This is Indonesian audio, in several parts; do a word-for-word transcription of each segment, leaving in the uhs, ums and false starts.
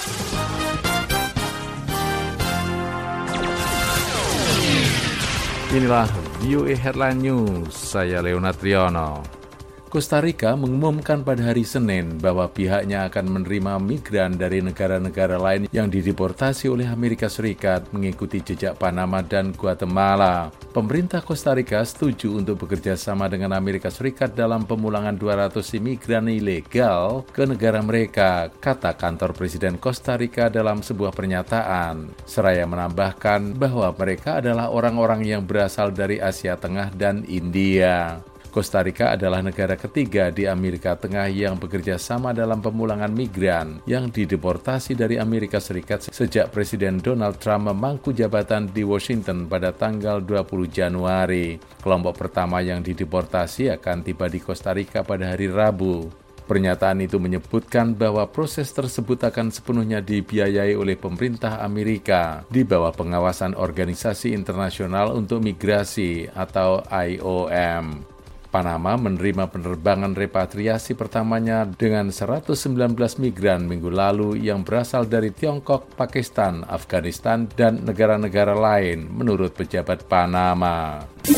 Inilah V O A Headline News, saya Leonard Triono. Costa Rica mengumumkan pada hari Senin bahwa pihaknya akan menerima migran dari negara-negara lain yang dideportasi oleh Amerika Serikat mengikuti jejak Panama dan Guatemala. Pemerintah Costa Rica setuju untuk bekerja sama dengan Amerika Serikat dalam pemulangan dua ratus imigran ilegal ke negara mereka, kata kantor Presiden Costa Rica dalam sebuah pernyataan. Seraya menambahkan bahwa mereka adalah orang-orang yang berasal dari Asia Tengah dan India. Costa Rica adalah negara ketiga di Amerika Tengah yang bekerja sama dalam pemulangan migran yang dideportasi dari Amerika Serikat sejak Presiden Donald Trump memangku jabatan di Washington pada tanggal dua puluh Januari. Kelompok pertama yang dideportasi akan tiba di Costa Rica pada hari Rabu. Pernyataan itu menyebutkan bahwa proses tersebut akan sepenuhnya dibiayai oleh pemerintah Amerika di bawah pengawasan Organisasi Internasional untuk Migrasi atau I O M. Panama menerima penerbangan repatriasi pertamanya dengan seratus sembilan belas migran minggu lalu yang berasal dari Tiongkok, Pakistan, Afghanistan, dan negara-negara lain, menurut pejabat Panama.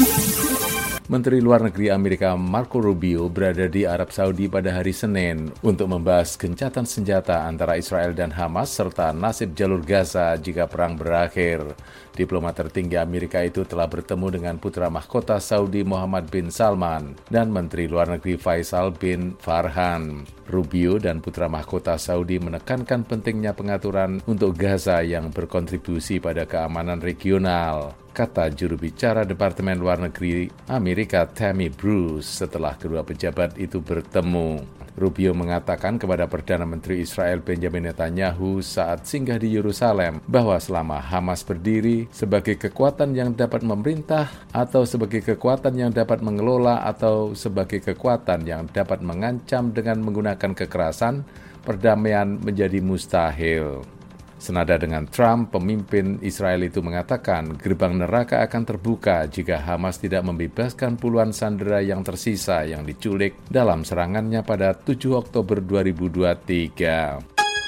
Menteri Luar Negeri Amerika Marco Rubio berada di Arab Saudi pada hari Senin untuk membahas gencatan senjata antara Israel dan Hamas serta nasib jalur Gaza jika perang berakhir. Diplomat tertinggi Amerika itu telah bertemu dengan putra mahkota Saudi Muhammad bin Salman dan Menteri Luar Negeri Faisal bin Farhan. Rubio dan putra mahkota Saudi menekankan pentingnya pengaturan untuk Gaza yang berkontribusi pada keamanan regional, kata juru bicara Departemen Luar Negeri Amerika Tammy Bruce setelah kedua pejabat itu bertemu. Rubio mengatakan kepada Perdana Menteri Israel Benjamin Netanyahu saat singgah di Yerusalem bahwa selama Hamas berdiri sebagai kekuatan yang dapat memerintah atau sebagai kekuatan yang dapat mengelola atau sebagai kekuatan yang dapat mengancam dengan menggunakan kekerasan, perdamaian menjadi mustahil. Senada dengan Trump, pemimpin Israel itu mengatakan gerbang neraka akan terbuka jika Hamas tidak membebaskan puluhan sandera yang tersisa yang diculik dalam serangannya pada tujuh Oktober dua ribu dua puluh tiga.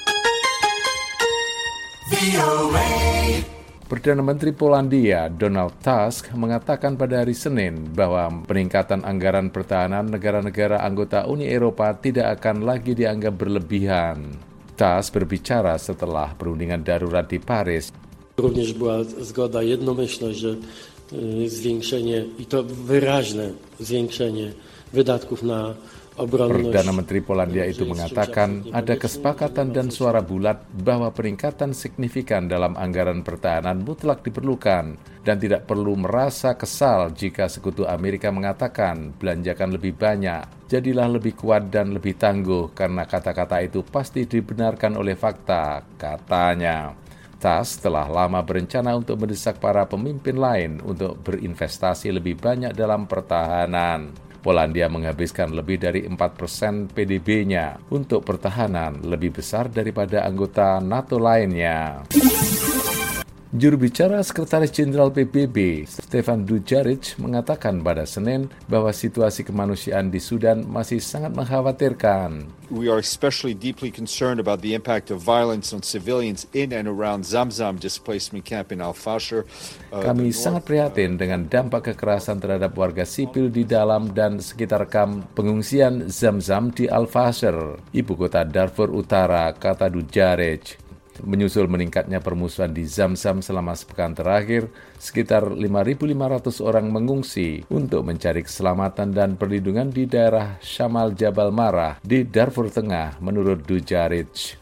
Perdana Menteri Polandia Donald Tusk mengatakan pada hari Senin bahwa peningkatan anggaran pertahanan negara-negara anggota Uni Eropa tidak akan lagi dianggap berlebihan. Tusk berbicara setelah perundingan darurat di Paris. Również była zgoda, jednomyślność, że zwiększenie i to wyraźne zwiększenie wydatków na obronność. Perdana Menteri Polandia itu mengatakan ada kesepakatan dan suara bulat bahwa peningkatan signifikan dalam anggaran pertahanan mutlak diperlukan dan tidak perlu merasa kesal jika sekutu Amerika mengatakan belanjakan lebih banyak. Jadilah lebih kuat dan lebih tangguh karena kata-kata itu pasti dibenarkan oleh fakta, katanya. Tusk telah lama berencana untuk mendesak para pemimpin lain untuk berinvestasi lebih banyak dalam pertahanan. Polandia menghabiskan lebih dari empat persen P D B-nya untuk pertahanan, lebih besar daripada anggota NATO lainnya. Juru bicara Sekretaris Jenderal P B B, Stefan Dujarric, mengatakan pada Senin bahwa situasi kemanusiaan di Sudan masih sangat mengkhawatirkan. We are especially deeply concerned about the impact of violence on civilians in and around Zamzam displacement camp in Al-Fasher. Uh, Kami sangat prihatin dengan dampak kekerasan terhadap warga sipil di dalam dan sekitar kamp pengungsian Zamzam di Al-Fasher, ibu kota Darfur Utara, kata Dujarric. Menyusul meningkatnya permusuhan di Zamzam selama sepekan terakhir, sekitar lima ribu lima ratus orang mengungsi untuk mencari keselamatan dan perlindungan di daerah Shamal Jabal Marah di Darfur Tengah, menurut Dujarric.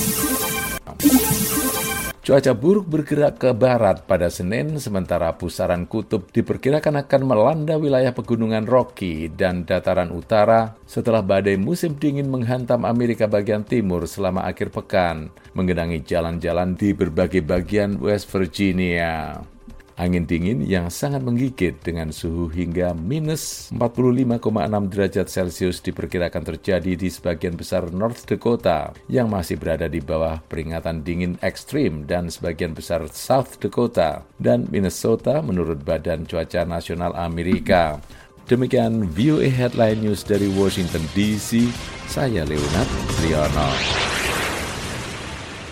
Cuaca buruk bergerak ke barat pada Senin, sementara pusaran kutub diperkirakan akan melanda wilayah pegunungan Rocky dan dataran utara setelah badai musim dingin menghantam Amerika bagian timur selama akhir pekan, menggenangi jalan-jalan di berbagai bagian West Virginia. Angin dingin yang sangat menggigit dengan suhu hingga minus empat puluh lima koma enam derajat Celcius diperkirakan terjadi di sebagian besar North Dakota yang masih berada di bawah peringatan dingin ekstrim dan sebagian besar South Dakota dan Minnesota menurut Badan Cuaca Nasional Amerika. Demikian V O A Headline News dari Washington D C, saya Leonard Triono.